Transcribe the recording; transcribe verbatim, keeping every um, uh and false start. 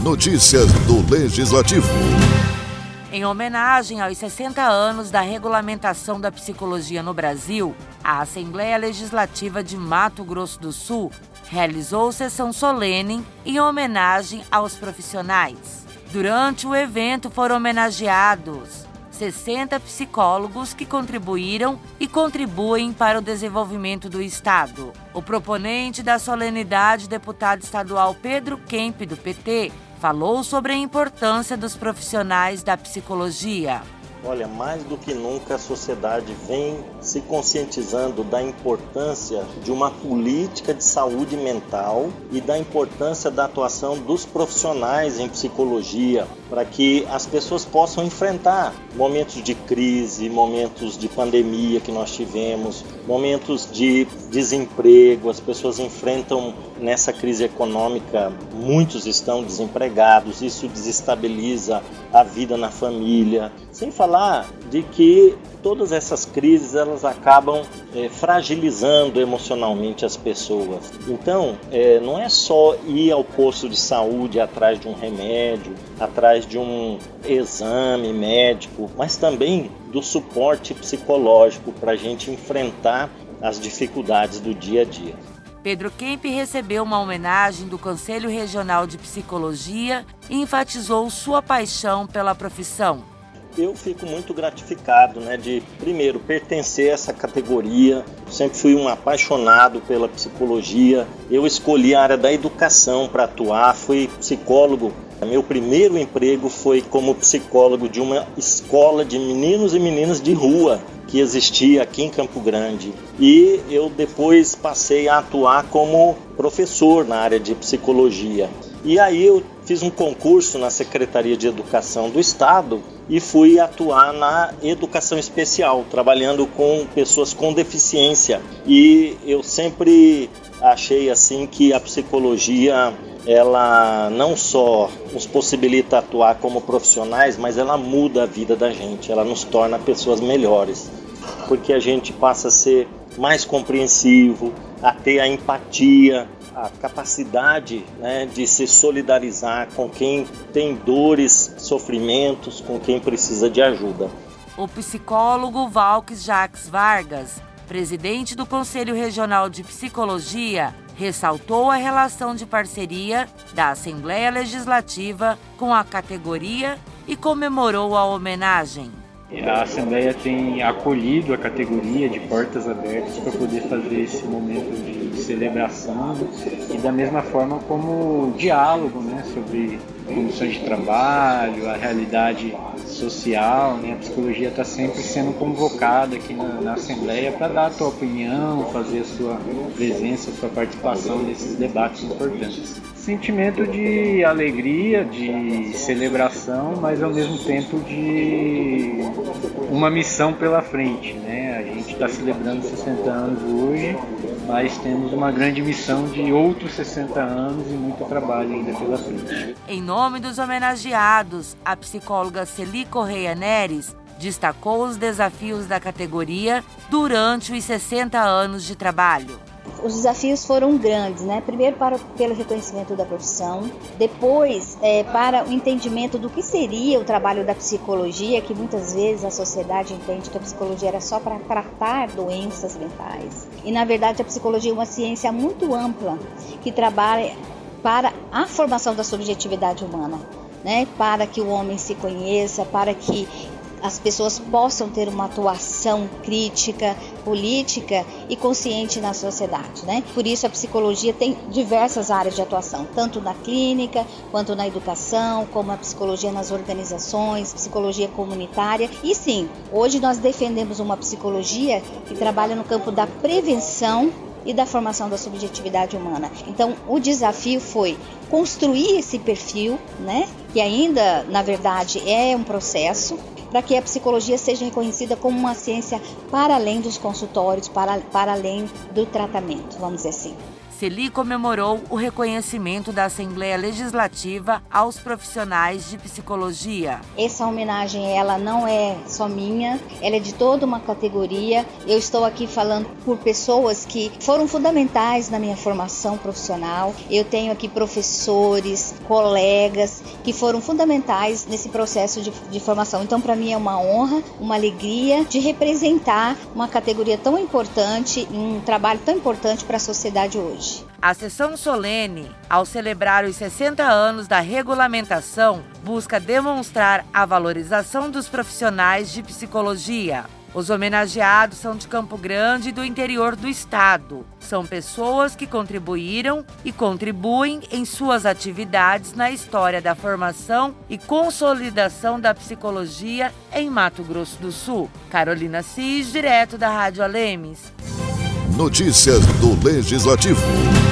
Notícias do Legislativo. Em homenagem aos sessenta anos da regulamentação da psicologia no Brasil, a Assembleia Legislativa de Mato Grosso do Sul realizou sessão solene em homenagem aos profissionais. Durante o evento foram homenageados sessenta psicólogos que contribuíram e contribuem para o desenvolvimento do Estado. O proponente da solenidade, deputado estadual Pedro Kemp, do P T, falou sobre a importância dos profissionais da psicologia. Olha, mais do que nunca a sociedade vem se conscientizando da importância de uma política de saúde mental e da importância da atuação dos profissionais em psicologia para que as pessoas possam enfrentar momentos de crise, momentos de pandemia que nós tivemos, momentos de desemprego. As pessoas enfrentam nessa crise econômica, muitos estão desempregados, isso desestabiliza a vida na família, sem falar de que todas essas crises elas acabam é, fragilizando emocionalmente as pessoas. Então, é, não é só ir ao posto de saúde atrás de um remédio, atrás de um exame médico, mas também do suporte psicológico para a gente enfrentar as dificuldades do dia a dia. Pedro Kemp recebeu uma homenagem do Conselho Regional de Psicologia e enfatizou sua paixão pela profissão. Eu fico muito gratificado, né, de, primeiro, pertencer a essa categoria. Sempre fui um apaixonado pela psicologia. Eu escolhi a área da educação para atuar, fui psicólogo. Meu primeiro emprego foi como psicólogo de uma escola de meninos e meninas de rua que existia aqui em Campo Grande. E eu depois passei a atuar como professor na área de psicologia. E aí eu fiz um concurso na Secretaria de Educação do Estado e fui atuar na educação especial, trabalhando com pessoas com deficiência. E eu sempre achei assim que a psicologia, ela não só nos possibilita atuar como profissionais, mas ela muda a vida da gente, ela nos torna pessoas melhores, porque a gente passa a ser mais compreensivo, a ter a empatia, a capacidade, né, de se solidarizar com quem tem dores, sofrimentos, com quem precisa de ajuda. O psicólogo Valques Jacques Vargas, presidente do Conselho Regional de Psicologia, ressaltou a relação de parceria da Assembleia Legislativa com a categoria e comemorou a homenagem. A Assembleia tem acolhido a categoria de portas abertas para poder fazer esse momento de celebração e da mesma forma como diálogo, né, sobre condições de trabalho, a realidade social, né? A psicologia está sempre sendo convocada aqui na, na Assembleia para dar a sua opinião, fazer a sua presença, a sua participação nesses debates importantes. Sentimento de alegria, de celebração, mas ao mesmo tempo de uma missão pela frente, né? A gente está celebrando sessenta anos hoje, mas temos uma grande missão de outros sessenta anos e muito trabalho ainda pela frente. Em nome dos homenageados, a psicóloga Celi Correia Neres destacou os desafios da categoria durante os sessenta anos de trabalho. Os desafios foram grandes, né? Primeiro para, pelo reconhecimento da profissão, depois é, para o entendimento do que seria o trabalho da psicologia, que muitas vezes a sociedade entende que a psicologia era só para tratar doenças mentais. E na verdade a psicologia é uma ciência muito ampla, que trabalha para a formação da subjetividade humana, né? Para que o homem se conheça, para que as pessoas possam ter uma atuação crítica, política e consciente na sociedade, né? Por isso a psicologia tem diversas áreas de atuação, tanto na clínica, quanto na educação, como a psicologia nas organizações, psicologia comunitária. E sim, hoje nós defendemos uma psicologia que trabalha no campo da prevenção e da formação da subjetividade humana. Então, o desafio foi construir esse perfil, né? Que ainda, na verdade, é um processo, para que a psicologia seja reconhecida como uma ciência para além dos consultórios, para, para além do tratamento, vamos dizer assim. Celi comemorou o reconhecimento da Assembleia Legislativa aos profissionais de psicologia. Essa homenagem, ela não é só minha, ela é de toda uma categoria. Eu estou aqui falando por pessoas que foram fundamentais na minha formação profissional. Eu tenho aqui professores, colegas que foram fundamentais nesse processo de, de formação. Então, para mim é uma honra, uma alegria de representar uma categoria tão importante, um trabalho tão importante para a sociedade hoje. A sessão solene, ao celebrar os sessenta anos da regulamentação, busca demonstrar a valorização dos profissionais de psicologia. Os homenageados são de Campo Grande e do interior do estado. São pessoas que contribuíram e contribuem em suas atividades na história da formação e consolidação da psicologia em Mato Grosso do Sul. Carolina Cis, direto da Rádio Alemes. Notícias do Legislativo.